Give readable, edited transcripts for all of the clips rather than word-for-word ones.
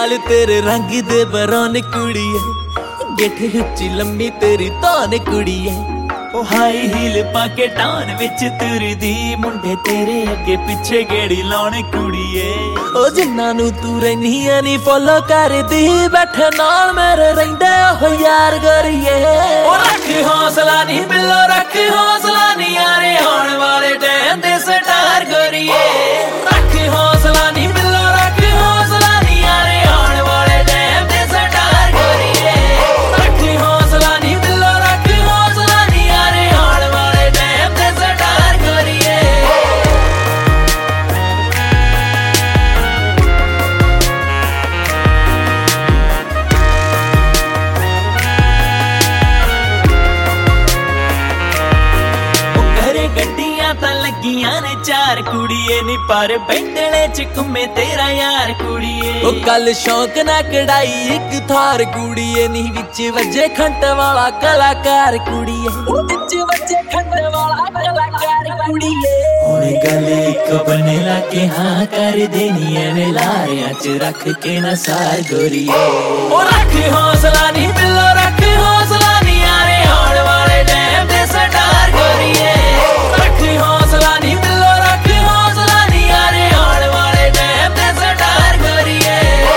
वाल तेरे रंग दे बरौन कुड़िए, गिठ उच्ची लम्मी तेरी तान कुड़िए। ओ हाई हील पाके टान विच तुरदी, मुंडे तेरे अगे पिछे गेड़ी लाउण कुड़िए। ओ जिन्ना नू तू रैनिया नी फॉलो करदी, बैठे नाल मेरे रहिंदे ओ यार गोरिए। ओ रख हौसला नी बिल्लो रख हौसला नी, यारे आउण वाले टाइम दे स्टार गोरिए। रख हौसला नी बिल्लो रख हौसला नी, यारे आउण वाले टाइम दे स्टार गोरिए। रख हौसला नी बिल्लो रख हौसला नी, यारे आउण वाले टाइम दे स्टार गोरिए। लगियां ने चार कुड़िए नी, पर बेंडले च घूमे तेरा यार कुड़िए। ओ कल शौक ना कढ़ाई एक थार कुड़िए नी, विच वजे खंड वाला कलाकार कुड़िए। विच वजे खंड वाला कलाकार कुड़िए। हुण गल इक बने लाके हाँ कर देनी एवें लारियां च रख के ना सार गोरिए। ओ रख हौसला नी बिल्लो रख हौसला नी, यारे आउण वाले टाइम दे स्टार गोरिए। रख हौसला नी बिल्लो रख हौसला नी, यारे आउण वाले टाइम दे स्टार गोरिए।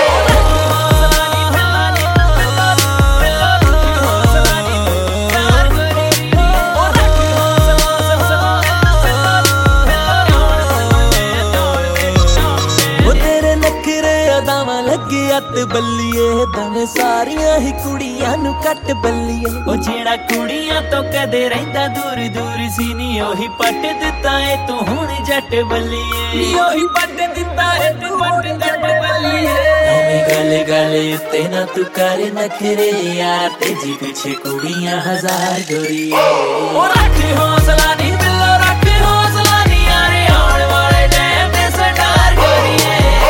लगे अत बल्लिए दवे सारियां ही कुड़ियां नू कट बल्लिए। ओ जेड़ा कुड़ियां तो कदे रहिंदा दूर दूर सी नी, ओही पट दिता है तू हुण जट बल्लिए। ओही पट दिता है तू हुण जट बल्लिए। गले गले उत्ते ना तू कर नखरे, यार तेजी पीछे कुड़ियां हजार गोरिए। ओ रख हौसला नी बिल्लो रख हौसला नी, यारे आउण वाले टाइम दे स्टार गोरिए।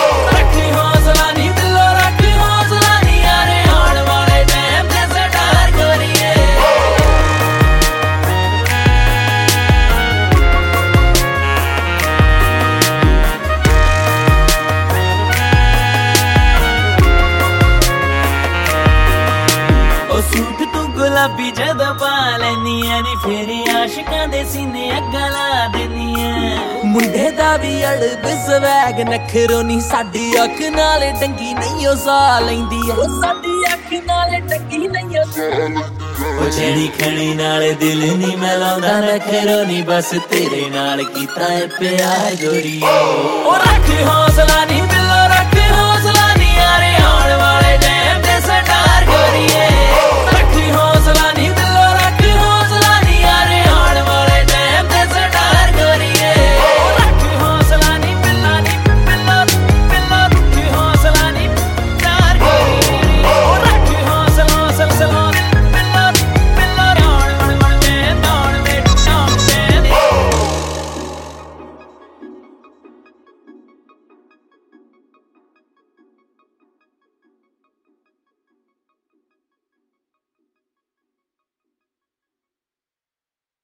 सूट तू गुलाबी जदों पा लैनियां नी, फिर आशिकां दे सीने अग्गां ला देनियां। मुंडे दा भी अड़ब स्वैग नखरो नी, साडी अख नाल डंगी नहीं ओ सा लैंदी ऐ। साडी अख नाल डंगी नहीं ओ सा लैंदी। ओ जेड़ी खणी नाल दिल नी मैं लाउंदा नखरो नी, बस तेरे नाल कीता है प्यार गोरिए। ओ रख हौसला नी